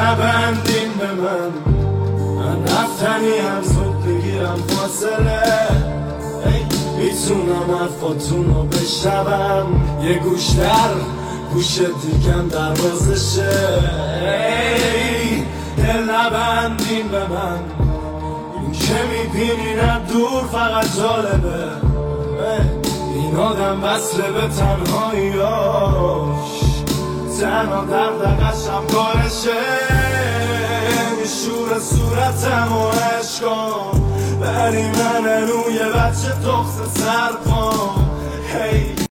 نبندین به من رفتنی هم زود بگیرم فاصله میتونم حرفاتون رو بشنوم یه گوش در گوش دیگم دروازشه دل نبندین به من این که میبینین دور فقط جالبه این آدم وصله به تنهاییاش تنها دردقشم کارشه میشور صورتم و عشقام ولی من روی بچه تخص سر پام